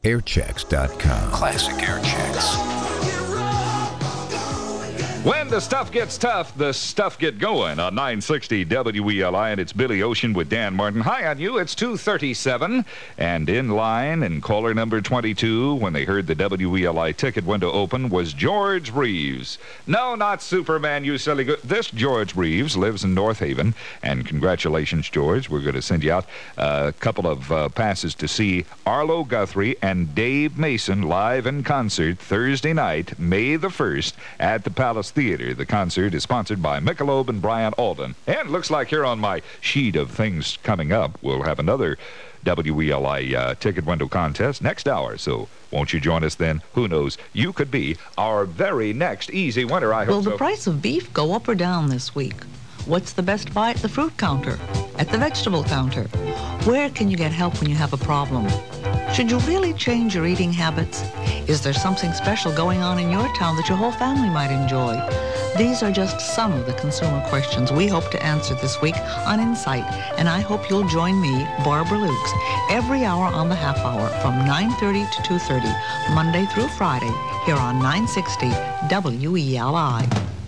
Airchecks.com. Classic Airchecks. When the stuff gets tough, the stuff get going on 960 WELI, and it's Billy Ocean with Dan Martin. Hi on you, it's 2:37, and in line, and caller number 22, when they heard the WELI ticket window open, was George Reeves. No, not Superman, you silly good. This George Reeves lives in North Haven, and congratulations, George. We're going to send you out a couple of passes to see Arlo Guthrie and Dave Mason live in concert Thursday night, May the 1st, at the Palace Theater. The concert is sponsored by Michelob and Brian Alden. And it looks like here on my sheet of things coming up, we'll have another WELI ticket window contest next hour. So won't you join us then? Who knows? You could be our very next easy winner, I hope. Will the price of beef go up or down this week? What's the best buy at the fruit counter? At the vegetable counter? Where can you get help when you have a problem? Should you really change your eating habits? Is there something special going on in your town that your whole family might enjoy? These are just some of the consumer questions we hope to answer this week on Insight, and I hope you'll join me, Barbara Lukes, every hour on the half hour from 9:30 to 2:30, Monday through Friday, here on 960 WELI.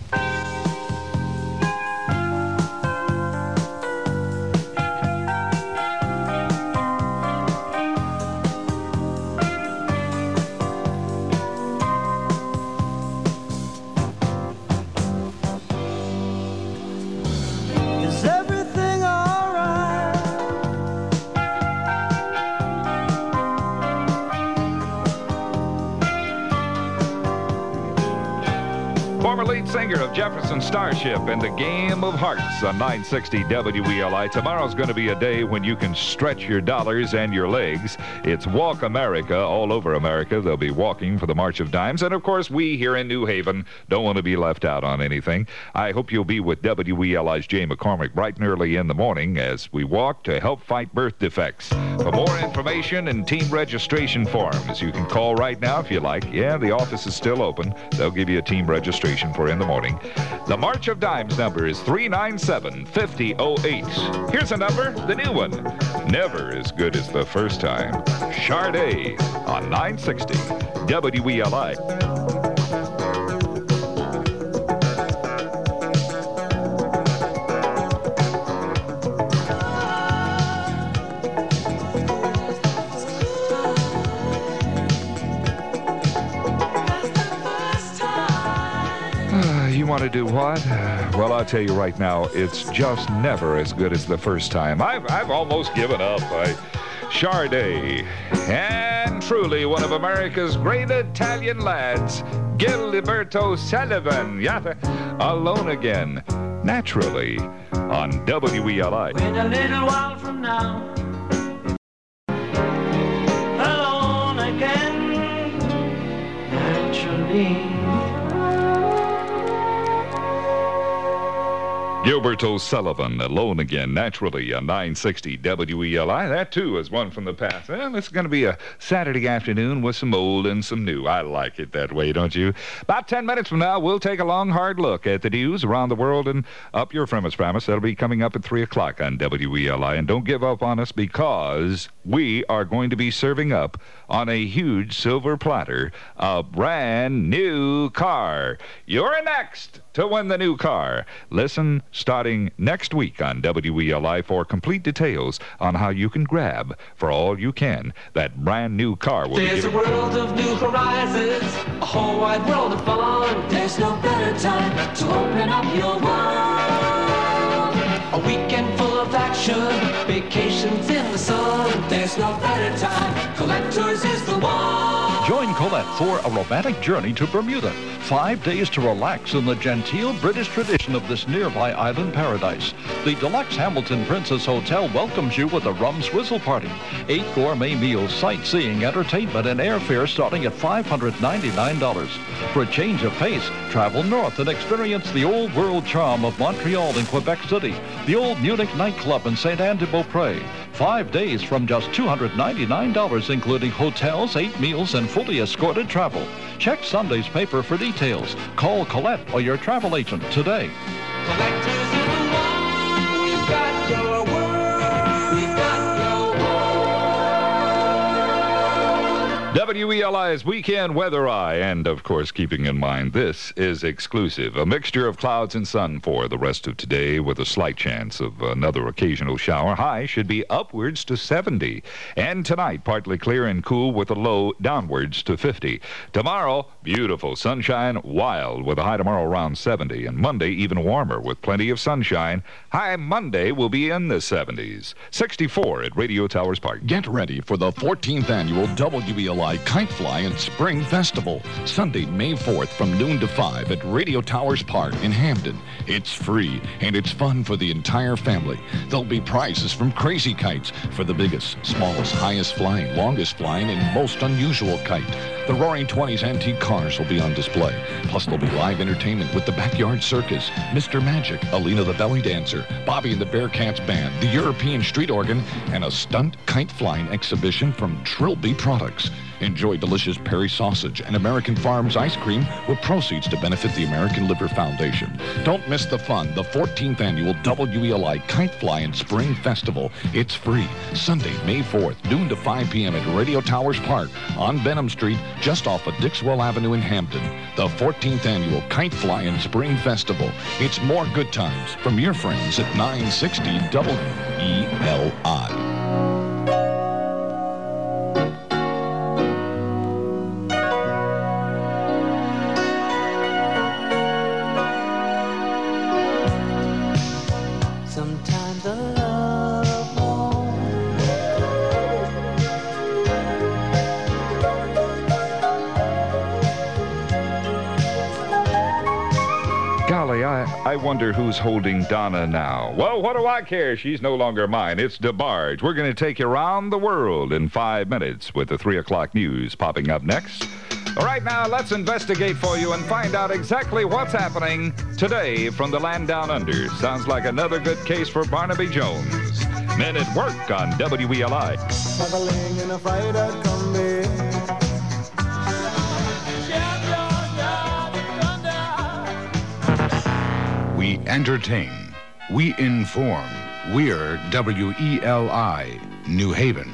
Singer of Jefferson Starship and the Game of Hearts on 960 WELI. Tomorrow's going to be a day when you can stretch your dollars and your legs. It's Walk America all over America. They'll be walking for the March of Dimes. And, of course, we here in New Haven don't want to be left out on anything. I hope you'll be with WELI's Jay McCormick bright and early in the morning as we walk to help fight birth defects. For more information and team registration forms, you can call right now if you like. Yeah, the office is still open. They'll give you a team registration for in the morning. The March of Dimes number is 397-5008. Here's a number, the new one. Never as good as the first time. Sade on 960 WELI. You want to do what? Well, I'll tell you right now, it's just never as good as the first time. I've almost given up. Sade, and truly one of America's great Italian lads, Gilberto Sullivan. Yeah, Alone Again, naturally, on WELI. In a little while from now, alone again, naturally. Gilberto Sullivan, Alone Again, naturally, on 960 WELI. That, too, is one from the past. Well, it's going to be a Saturday afternoon with some old and some new. I like it that way, don't you? About 10 minutes from now, we'll take a long, hard look at the news around the world and up your premise. That'll be coming up at 3 o'clock on WELI. And don't give up on us, because we are going to be serving up on a huge silver platter a brand new car. You're next to win the new car. Listen starting next week on WELI for complete details on how you can grab, for all you can, that brand new car. There's a world of new horizons, a whole wide world of fun. There's no better time to open up your world. A weekend full of action, vacations in the sun. There's no better time, Collectors is the one. Join Colette for a romantic journey to Bermuda. 5 days to relax in the genteel British tradition of this nearby island paradise. The Deluxe Hamilton Princess Hotel welcomes you with a rum swizzle party. 8 gourmet meals, sightseeing, entertainment, and airfare starting at $599. For a change of pace, travel north and experience the old world charm of Montreal and Quebec City, the old Munich nightclub in Saint-Anne-de-Beaupré. 5 days from just $299, including hotels, 8 meals, and fully escorted travel. Check Sunday's paper for details. Call Colette or your travel agent today. Collectors in the one. We've got your word. We've got your WELI's Weekend Weather Eye, and of course, keeping in mind this is exclusive. A mixture of clouds and sun for the rest of today with a slight chance of another occasional shower. High should be upwards to 70. And tonight, partly clear and cool with a low downwards to 50. Tomorrow, beautiful sunshine, wild with a high tomorrow around 70. And Monday, even warmer with plenty of sunshine. High Monday will be in the 70s. 64 at Radio Towers Park. Get ready for the 14th annual WELI Kite Fly and Spring Festival, Sunday, May 4th from noon to 5 at Radio Towers Park in Hamden. It's free, and it's fun for the entire family. There'll be prizes from crazy kites for the biggest, smallest, highest flying, longest flying, and most unusual kite. The Roaring 20s antique cars will be on display. Plus, there'll be live entertainment with the Backyard Circus, Mr. Magic, Alina the Belly Dancer, Bobby and the Bearcats Band, the European Street Organ, and a stunt kite flying exhibition from Trilby Products. Enjoy delicious Perry sausage and American Farms ice cream with proceeds to benefit the American Liver Foundation. Don't miss the fun, the 14th annual WELI Kite Fly and Spring Festival. It's free. Sunday, May 4th, noon to 5 p.m. at Radio Towers Park on Benham Street, just off of Dixwell Avenue in Hamden. The 14th annual Kite Fly and Spring Festival. It's more good times from your friends at 960 WELI. I wonder who's holding Donna now. Well, what do I care? She's no longer mine. It's DeBarge. We're going to take you around the world in 5 minutes with the 3 o'clock news popping up next. All right, now let's investigate for you and find out exactly what's happening today from the land down under. Sounds like another good case for Barnaby Jones. Men at Work on WELI. Traveling in a freighter combi. We entertain. We inform. We're WELI, New Haven.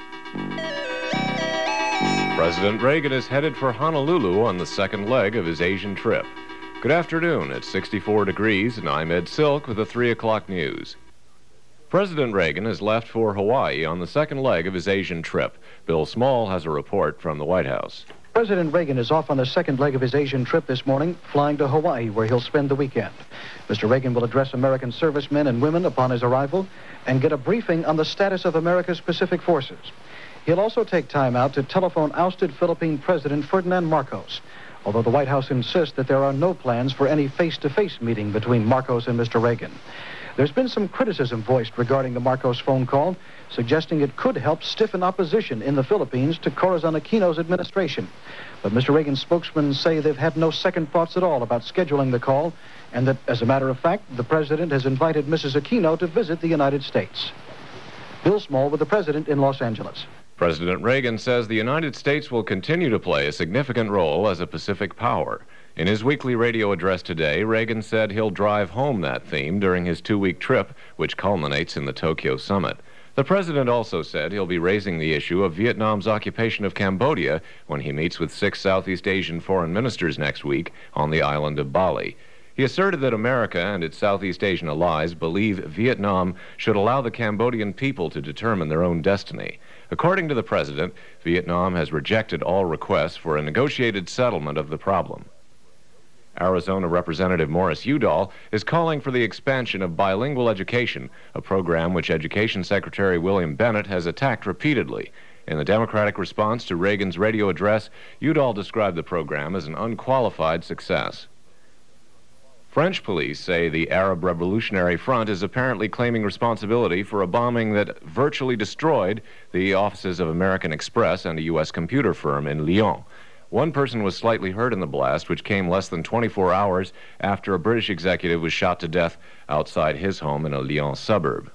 President Reagan is headed for Honolulu on the second leg of his Asian trip. Good afternoon. It's 64 degrees, and I'm Ed Silk with the 3 o'clock news. President Reagan has left for Hawaii on the second leg of his Asian trip. Bill Small has a report from the White House. President Reagan is off on the second leg of his Asian trip this morning, flying to Hawaii, where he'll spend the weekend. Mr. Reagan will address American servicemen and women upon his arrival and get a briefing on the status of America's Pacific forces. He'll also take time out to telephone ousted Philippine President Ferdinand Marcos, although the White House insists that there are no plans for any face-to-face meeting between Marcos and Mr. Reagan. There's been some criticism voiced regarding the Marcos phone call, suggesting it could help stiffen opposition in the Philippines to Corazon Aquino's administration. But Mr. Reagan's spokesmen say they've had no second thoughts at all about scheduling the call, and that, as a matter of fact, the president has invited Mrs. Aquino to visit the United States. Bill Small with the president in Los Angeles. President Reagan says the United States will continue to play a significant role as a Pacific power. In his weekly radio address today, Reagan said he'll drive home that theme during his 2-week trip, which culminates in the Tokyo summit. The president also said he'll be raising the issue of Vietnam's occupation of Cambodia when he meets with 6 Southeast Asian foreign ministers next week on the island of Bali. He asserted that America and its Southeast Asian allies believe Vietnam should allow the Cambodian people to determine their own destiny. According to the president, Vietnam has rejected all requests for a negotiated settlement of the problem. Arizona Representative Morris Udall is calling for the expansion of bilingual education, a program which Education Secretary William Bennett has attacked repeatedly. In the Democratic response to Reagan's radio address, Udall described the program as an unqualified success. French police say the Arab Revolutionary Front is apparently claiming responsibility for a bombing that virtually destroyed the offices of American Express and a U.S. computer firm in Lyon. One person was slightly hurt in the blast, which came less than 24 hours after a British executive was shot to death outside his home in a Lyon suburb.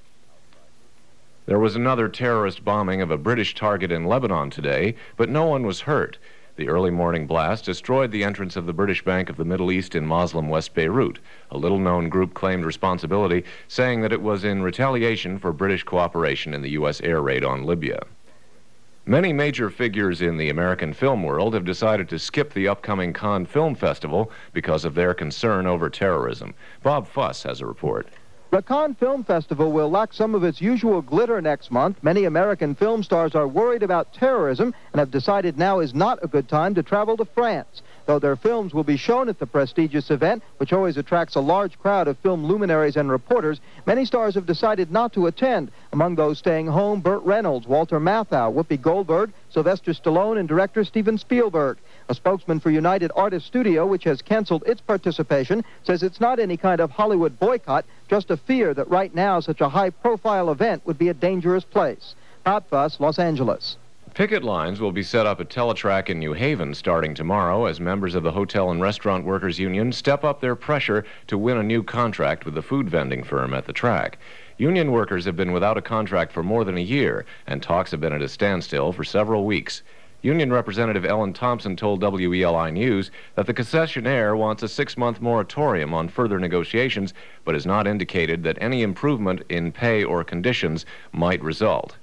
There was another terrorist bombing of a British target in Lebanon today, but no one was hurt. The early morning blast destroyed the entrance of the British Bank of the Middle East in Muslim West Beirut. A little-known group claimed responsibility, saying that it was in retaliation for British cooperation in the U.S. air raid on Libya. Many major figures in the American film world have decided to skip the upcoming Cannes Film Festival because of their concern over terrorism. Bob Fuss has a report. The Cannes Film Festival will lack some of its usual glitter next month. Many American film stars are worried about terrorism and have decided now is not a good time to travel to France. Though their films will be shown at the prestigious event, which always attracts a large crowd of film luminaries and reporters, many stars have decided not to attend. Among those staying home, Burt Reynolds, Walter Matthau, Whoopi Goldberg, Sylvester Stallone, and director Steven Spielberg. A spokesman for United Artists Studio, which has canceled its participation, says it's not any kind of Hollywood boycott, just a fear that right now such a high-profile event would be a dangerous place. Bob Fuss, Los Angeles. Picket lines will be set up at Teletrack in New Haven starting tomorrow as members of the Hotel and Restaurant Workers Union step up their pressure to win a new contract with the food vending firm at the track. Union workers have been without a contract for more than a year, and talks have been at a standstill for several weeks. Union Representative Ellen Thompson told WELI News that the concessionaire wants a 6-month moratorium on further negotiations, but has not indicated that any improvement in pay or conditions might result.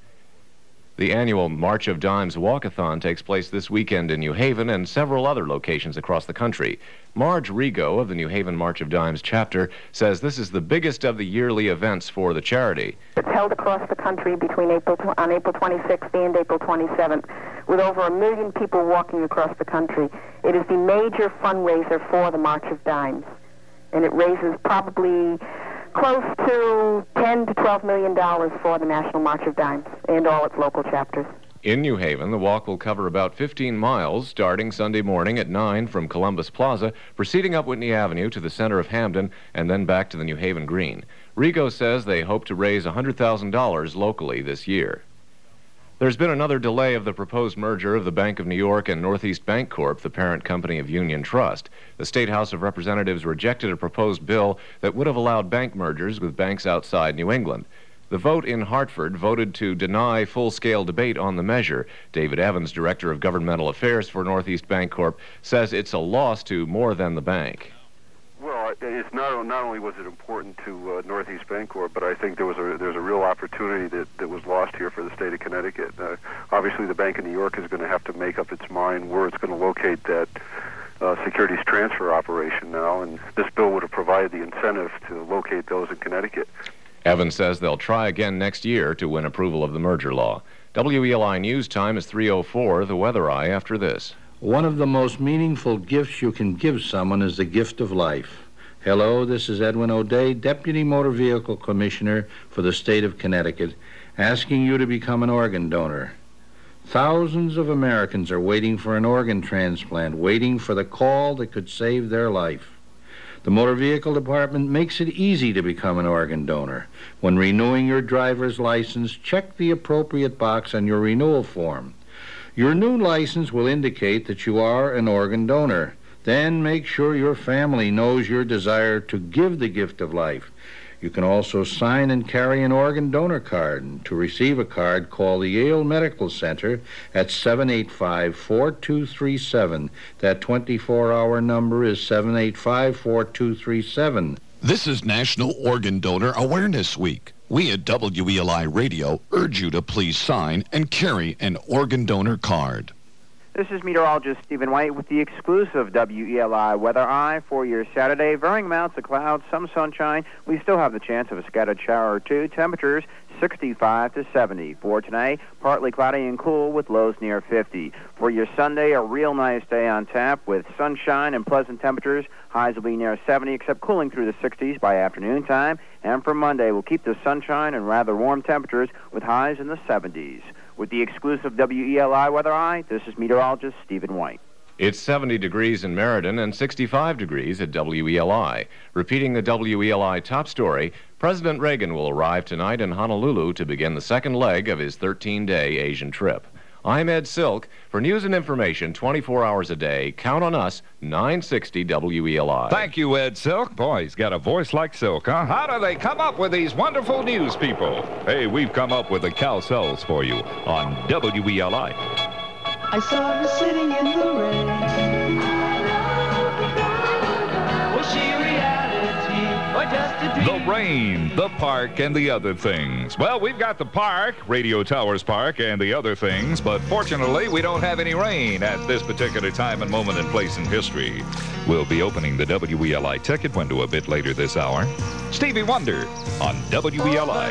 The annual March of Dimes Walkathon takes place this weekend in New Haven and several other locations across the country. Marge Rigo of the New Haven March of Dimes chapter says this is the biggest of the yearly events for the charity. It's held across the country between April 26th and April 27th, with over 1 million people walking across the country. It is the major fundraiser for the March of Dimes, and it raises probably close to $10 to $12 million for the National March of Dimes and all its local chapters. In New Haven, the walk will cover about 15 miles, starting Sunday morning at 9 from Columbus Plaza, proceeding up Whitney Avenue to the center of Hamden, and then back to the New Haven Green. Rigo says they hope to raise $100,000 locally this year. There's been another delay of the proposed merger of the Bank of New York and Northeast Bank Corp., the parent company of Union Trust. The State House of Representatives rejected a proposed bill that would have allowed bank mergers with banks outside New England. The vote in Hartford voted to deny full-scale debate on the measure. David Evans, Director of Governmental Affairs for Northeast Bank Corp., says it's a loss to more than the bank. Well, it's not only was it important to Northeast Bancorp, but I think there's a real opportunity that was lost here for the state of Connecticut. Obviously, the Bank of New York is going to have to make up its mind where it's going to locate that securities transfer operation now, and this bill would have provided the incentive to locate those in Connecticut. Evans says they'll try again next year to win approval of the merger law. WELI News Time is 3:04. The Weather Eye after this. One of the most meaningful gifts you can give someone is the gift of life. Hello, this is Edwin O'Day, Deputy Motor Vehicle Commissioner for the state of Connecticut, asking you to become an organ donor. Thousands of Americans are waiting for an organ transplant, waiting for the call that could save their life. The Motor Vehicle Department makes it easy to become an organ donor. When renewing your driver's license, check the appropriate box on your renewal form. Your new license will indicate that you are an organ donor. Then make sure your family knows your desire to give the gift of life. You can also sign and carry an organ donor card. And to receive a card, call the Yale Medical Center at 785-4237. That 24-hour number is 785-4237. This is National Organ Donor Awareness Week. We at WELI Radio urge you to please sign and carry an organ donor card. This is meteorologist Stephen White with the exclusive WELI Weather Eye for your Saturday. Varying amounts of clouds, some sunshine. We still have the chance of a scattered shower or two. Temperatures 65 to 70. For tonight, partly cloudy and cool with lows near 50. For your Sunday, a real nice day on tap with sunshine and pleasant temperatures. Highs will be near 70, except cooling through the 60s by afternoon time. And for Monday, we'll keep the sunshine and rather warm temperatures with highs in the 70s. With the exclusive WELI Weather Eye, this is meteorologist Stephen White. It's 70 degrees in Meriden and 65 degrees at WELI. Repeating the WELI top story, President Reagan will arrive tonight in Honolulu to begin the second leg of his 13-day Asian trip. I'm Ed Silk. For news and information 24 hours a day, count on us, 960 WELI. Thank you, Ed Silk. Boy, he's got a voice like silk, huh? How do they come up with these wonderful news people? Hey, we've come up with the Cowcells for you on WELI. I saw her sitting in the rain. Was she reacting? The rain, the park, and the other things. Well, we've got the park, Radio Towers Park, and the other things, but fortunately, we don't have any rain at this particular time and moment and place in history. We'll be opening the WELI ticket window a bit later this hour. Stevie Wonder on WELI.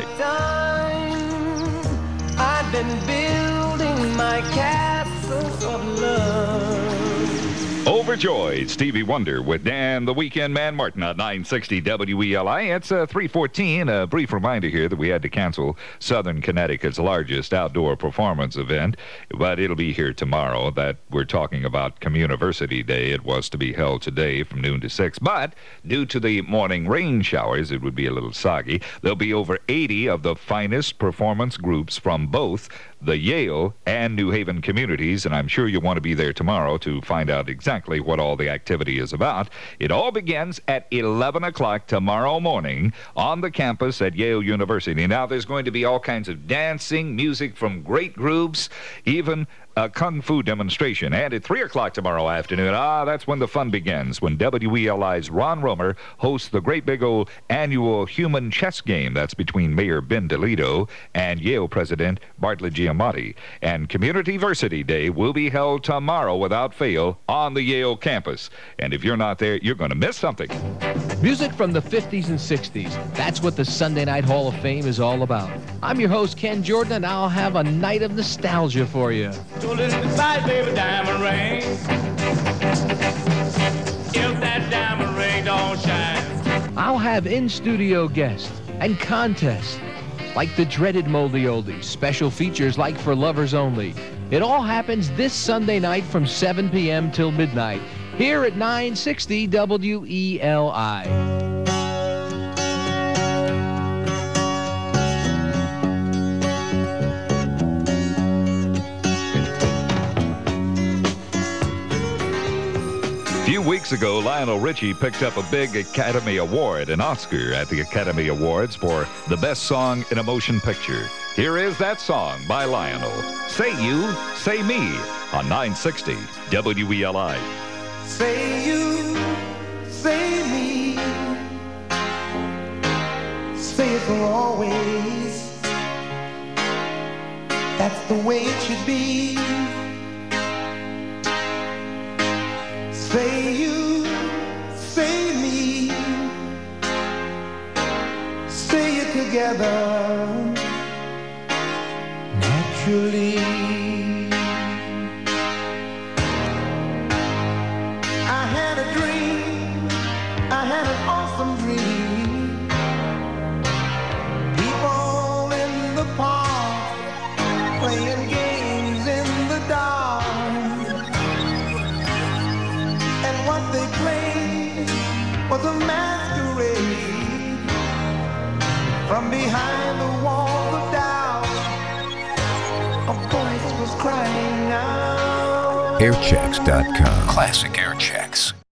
I've been building my castle of love. Overjoyed, Stevie Wonder with Dan the Weekend Man Martin on 960 WELI. It's 3:14. A brief reminder here that we had to cancel Southern Connecticut's largest outdoor performance event, but it'll be here tomorrow. That we're talking about Communiversity Day. It was to be held today from noon to 6, but due to the morning rain showers, it would be a little soggy. There'll be over 80 of the finest performance groups from both the Yale and New Haven communities, and I'm sure you'll want to be there tomorrow to find out exactly what all the activity is about. It all begins at 11 o'clock tomorrow morning on the campus at Yale University. Now, there's going to be all kinds of dancing, music from great groups, even a kung fu demonstration. And at 3 o'clock tomorrow afternoon, that's when the fun begins, when WELI's Ron Romer hosts the great big old annual human chess game that's between Mayor Ben DeLito and Yale President Bartlett Giamatti. And Communiversity Day will be held tomorrow without fail on the Yale campus. And if you're not there, you're going to miss something. Music from the 50s and 60s. That's what the Sunday Night Hall of Fame is all about. I'm your host, Ken Jordan, and I'll have a night of nostalgia for you. So listen beside, baby, diamond ring. If that diamond ring don't shine. I'll have in-studio guests and contests like the dreaded Moldy Oldies, special features like For Lovers Only. It all happens this Sunday night from 7 p.m. till midnight here at 960 WELI. A few weeks ago, Lionel Richie picked up a big Academy Award, an Oscar at the Academy Awards for the best song in a motion picture. Here is that song by Lionel, Say You, Say Me, on 960 WELI. Say you, say me, say it for always. That's the way it should be. Say you, say me, say it together, naturally. I had a dream, I had an awesome dream. People in the park, playing games in the dark. What they played was a masquerade. From behind the walls of doubt, a voice was crying out. Airchecks.com. Classic Airchecks.